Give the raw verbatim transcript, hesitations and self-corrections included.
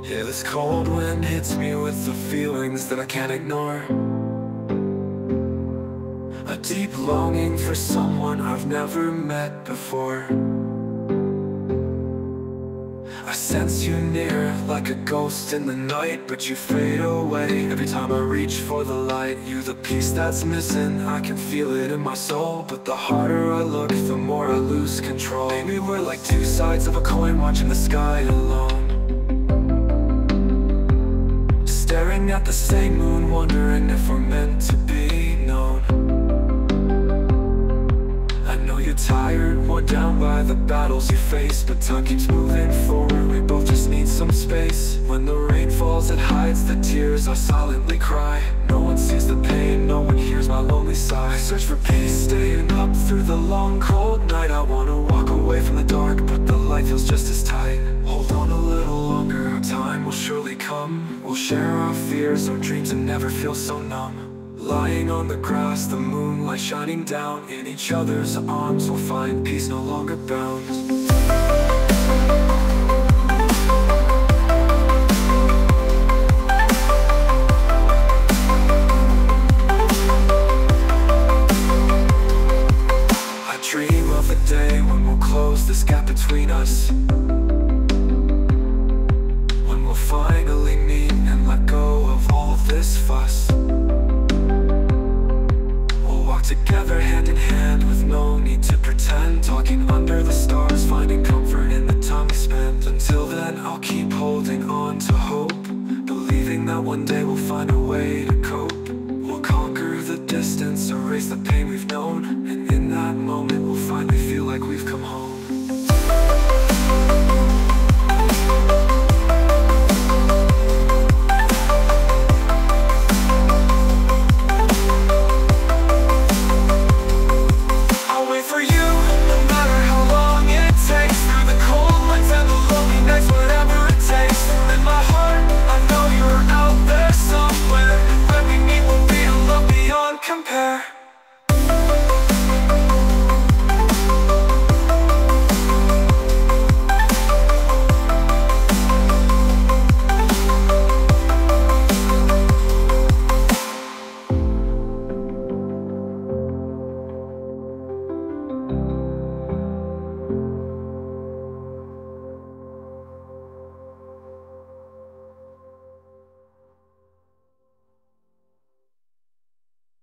Yeah, this cold wind hits me with the feelings that I can't ignore. A deep longing for someone I've never met before. I sense you near, like a ghost in the night, but you fade away every time I reach for the light. You the piece that's missing, I can feel it in my soul, but the harder I look, the more I lose control. Maybe we're like two sides of a coin, watching the sky alone, staring at the same moon, wondering if we're meant to be known. I know you're tired, worn down by the battles you face, but time keeps moving forward, we both just need some space. When the rain falls, it hides the tears I silently cry. No one sees the pain, no one hears my lonely sigh. I search for peace, staying up through the long cold night. I wanna walk away from the dark, but the light feels just as tight. Hold on a little longer, our time will surely come. We'll share our fears, our dreams, and never feel so numb. Lying on the grass, the moonlight shining down. In each other's arms we'll find peace no longer bound. I dream of a day when we'll close this gap between us, when we'll finally meet and let go of all this fuss. Together hand in hand with no need to pretend, talking under the stars, finding comfort in the time we spend. Until then I'll keep holding on to hope, believing that one day we'll find a way to cope. We'll conquer the distance, erase the pain we've known,